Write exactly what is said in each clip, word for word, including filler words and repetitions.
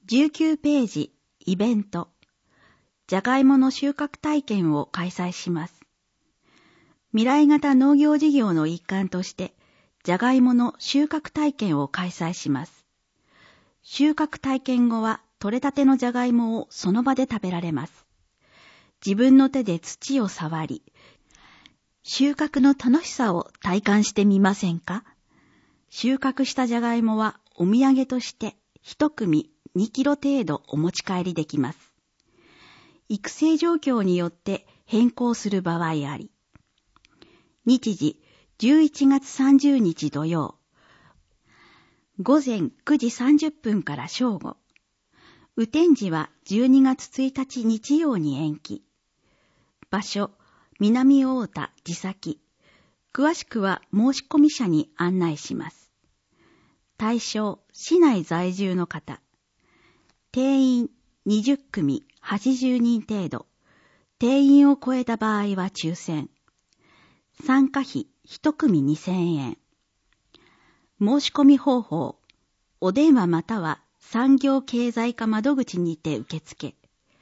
じゅうきゅうページ、イベント。じゃがいもの収穫体験を開催します。未来型農業事業の一環として、じゃがいもの収穫体験を開催します。収穫体験後は、取れたてのじゃがいもをその場で食べられます。自分の手で土を触り、収穫の楽しさを体感してみませんか？収穫したじゃがいもはお土産として一組にキロ程度お持ち帰りできます。育成状況によって変更する場合あり。日時じゅういちがつさんじゅうにち土曜。午前くじさんじゅっぷんから正午。雨天時はじゅうにがつついたち日曜に延期。場所、南太田地崎。詳しくは申込者に案内します。対象、市内在住の方。定員にじゅっくみはちじゅうにん程度。定員を超えた場合は抽選。参加費いち組にせんえん。申し込み方法。お電話または産業経済課窓口にて受付。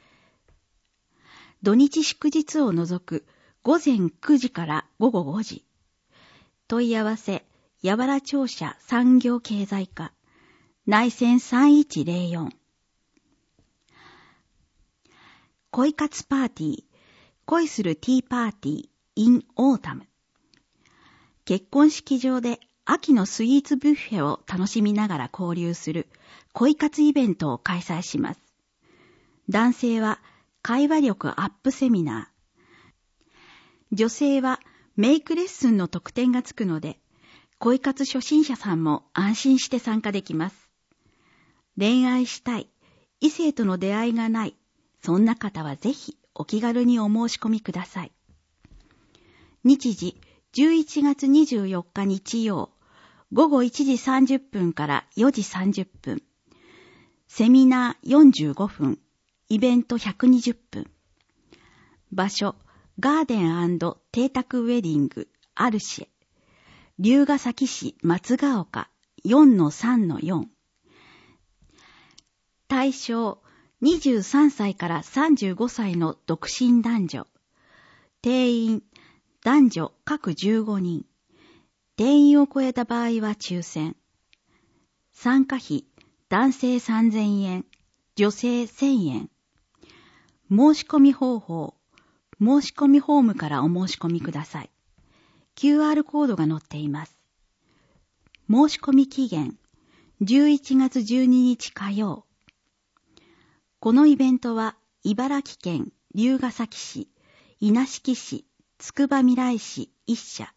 土日祝日を除く午前くじから午後ごじ。問い合わせ、やわら庁舎産業経済課。内線さんいちゼロよん。恋活パーティー、恋するティーパーティー in オータム。結婚式場で秋のスイーツビュッフェを楽しみながら交流する恋活イベントを開催します。男性は会話力アップセミナー。女性はメイクレッスンの特典がつくので、恋活初心者さんも安心して参加できます。恋愛したい、異性との出会いがない、そんな方はぜひお気軽にお申し込みください。日時じゅういちがつにじゅうよっか日曜、午後いちじさんじゅっぷんからよじさんじゅっぷん。セミナーよんじゅうごふん、イベントひゃくにじゅっぷん。場所、ガーデン&邸宅ウェディング、アルシェ。龍ケ崎市松ヶ丘 よんのさんのよん。対象、にじゅうさんさいからさんじゅうごさいの独身男女。定員、男女各じゅうごにん。定員を超えた場合は抽選。参加費、男性さんぜんえん、女性せんえん。申し込み方法、申し込みフォームからお申し込みください。キューアール コードが載っています。申し込み期限、じゅういちがつじゅうににち火曜。このイベントは、茨城県龍ケ崎市、稲敷市、つくばみらい市一社、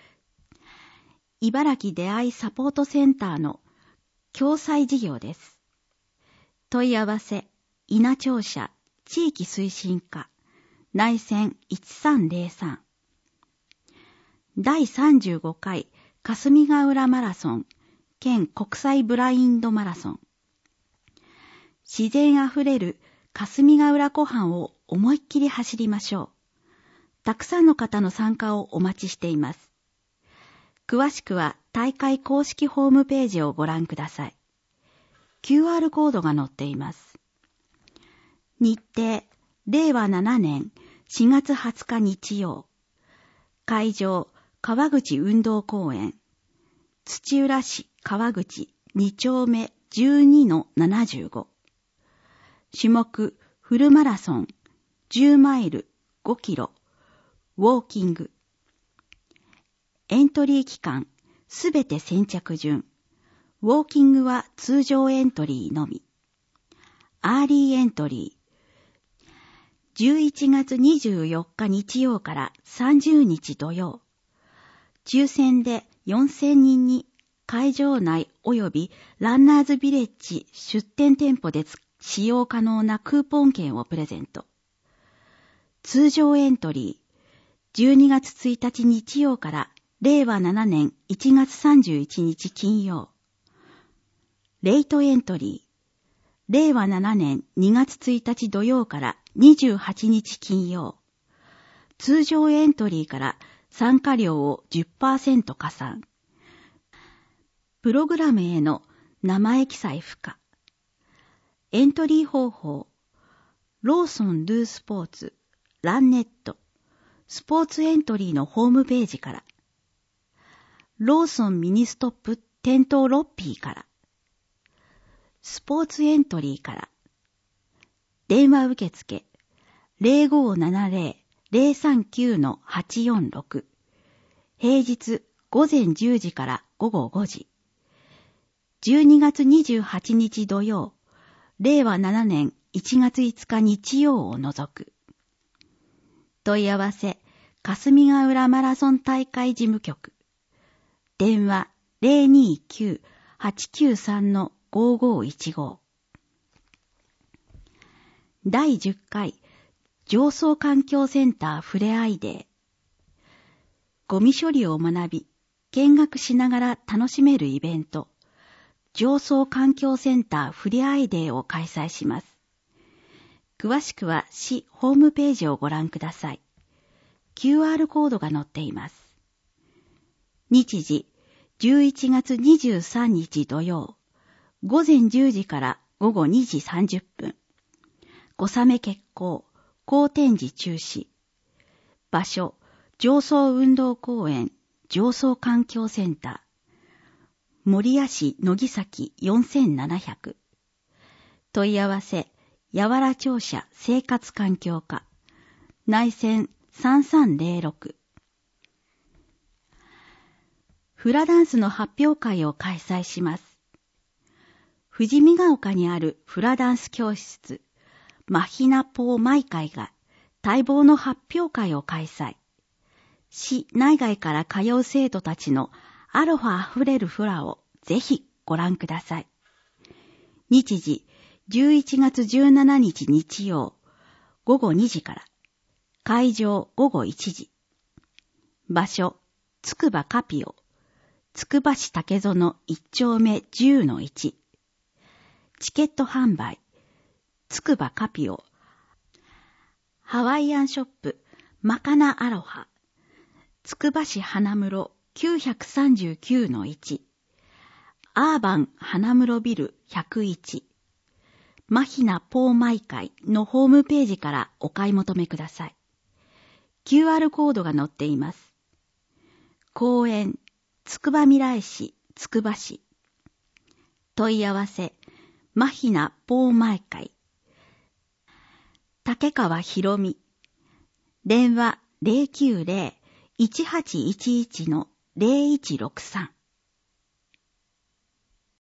茨城出会いサポートセンターの共催事業です。問い合わせ、稲庁舎、地域推進課、内線いちさんゼロさん。だいさんじゅうごかい霞ヶ浦マラソン、県国際ブラインドマラソン。自然あふれる霞ヶ浦湖畔を思いっきり走りましょう。たくさんの方の参加をお待ちしています。詳しくは大会公式ホームページをご覧ください。キューアール コードが載っています。日程、れいわななねんしがつはつか日曜。会場、川口運動公園。土浦市川口に丁目 じゅうにのななじゅうご。種目、フルマラソン、じゅうマイル、ごキロ、ウォーキング。エントリー期間、すべて先着順。ウォーキングは通常エントリーのみ。アーリーエントリー。じゅういちがつにじゅうよっか日曜からさんじゅうにち土曜。抽選でよんせんにんに会場内及びランナーズビレッジ出店店舗で使用可能なクーポン券をプレゼント。通常エントリー。じゅうにがつついたち日曜かられいわななねんいちがつさんじゅういちにち金曜。レイトエントリー。れいわななねんにがつついたち土曜からにじゅうはちにち金曜。通常エントリーから参加料を じゅっパーセント 加算。プログラムへの名前記載不可。 エントリー方法、ローソンドゥスポーツ、ランネット、スポーツエントリーのホームページから、ローソンミニストップ店頭ロッピーから、スポーツエントリーから、電話受付 ゼロごーななゼロ ゼロさんきゅう はちよんろく、平日午前じゅうじから午後ごじ、じゅうにがつにじゅうはちにち土曜、れいわななねんいちがついつか日曜を除く。問い合わせ、霞ヶ浦マラソン大会事務局。電話 ゼロにーきゅう はちきゅうさん ごーごーいちご。だいじゅっかい上層環境センターふれあいデー。ゴミ処理を学び、見学しながら楽しめるイベント、上層環境センターふれあいデーを開催します。詳しくは市ホームページをご覧ください。キューアール コードが載っています。日時、じゅういちがつにじゅうさんにち土曜、午前じゅうじから午後にじさんじゅっぷん。小雨決行、好展示中止。場所、上層運動公園、上層環境センター。守谷市野木崎よんせんななひゃく。問い合わせ、やわら庁舎生活環境課。内線さんさんゼロろく。フラダンスの発表会を開催します。富士見ヶ丘にあるフラダンス教室、マヒナポーマイ会が待望の発表会を開催。市内外から通う生徒たちのアロハあふれるフラをぜひご覧ください。日時、じゅういちがつじゅうしちにち日曜、ごごにじから。会場ごごいちじ。場所、つくばカピオ。つくば市竹園いっちょうめ じゅうのいち。チケット販売、つくばカピオ。ハワイアンショップ、マカナアロハ。つくば市花室きゅうさんきゅうのいち。アーバン花室ビルひゃくいち。マヒナポーマイ会のホームページからお買い求めください。キューアール コードが載っています。公園、つくばみらい市、つくば市。問い合わせ、マヒナポーマイ会。竹川ひろみ。電話 ゼロきゅうゼロ いちはちいちいち ゼロいちろくさん。